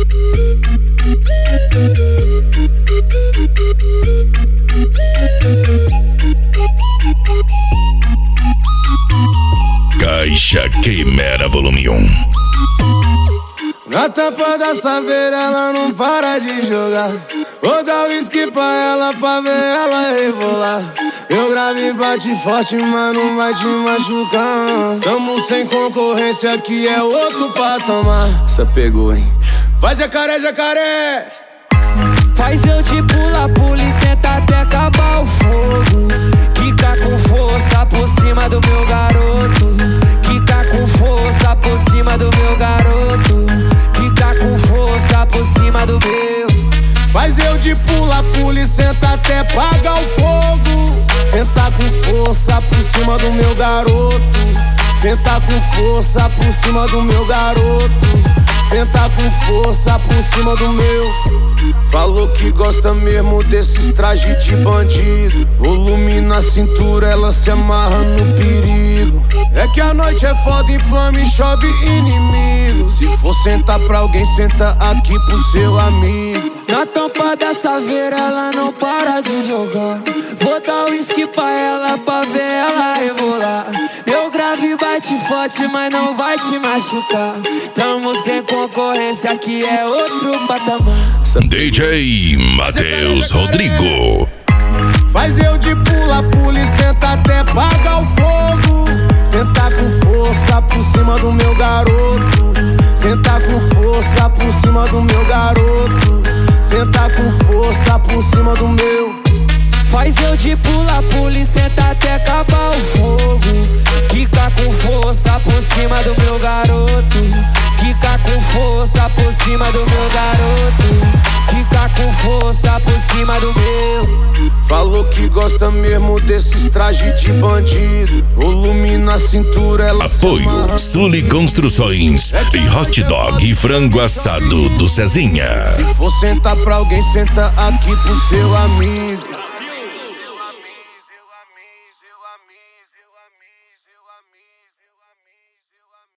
Caixa Quimera Volume 1. Na tampa da saveira ela não para de jogar. Vou dar uísque pra ela pra ver ela rebolar. Eu gravo e bate forte, mas não vai te machucar. Tamo sem concorrência, que é outro patamar. Essa pegou, hein? Vai jacaré, jacaré! Faz eu te pula, pula e senta até acabar o fogo. Quica com força por cima do meu garoto. Quica com força por cima do meu garoto. Quica com força por cima do meu. Faz eu de pula, pula e senta até apagar o fogo. Senta com força por cima do meu garoto. Senta com força por cima do meu garoto. Senta com força por cima do meu. Falou que gosta mesmo desses trajes de bandido. Volume na cintura, ela se amarra no perigo. É que a noite é foda, inflama e chove inimigo. Se for sentar pra alguém, senta aqui pro seu amigo. Na tampa da saveira ela não para de jogar. Vou dar uísque pra ela pra ver ela rebolar. Meu grave bate forte, mas não vai te machucar. Tamo sem concorrência, que é outro patamar. DJ Matheus Rodrigo. Faz eu de pula, pula e senta até apagar o fogo. Senta com força por cima do meu garoto. Senta com força por cima do meu garoto. Senta com força por cima do meu. Faz eu de pula, pula e senta até acabar o fogo. Quica com força por cima do meu garoto. Quica com força por cima do meu garoto. Quica com força por cima do meu. Falou que gosta mesmo desses trajes de bandido. Volume na cintura, ela Apoio Sully Construções e Hot Dog e Frango Assado do Cezinha. Se for sentar pra alguém, senta aqui pro seu amigo.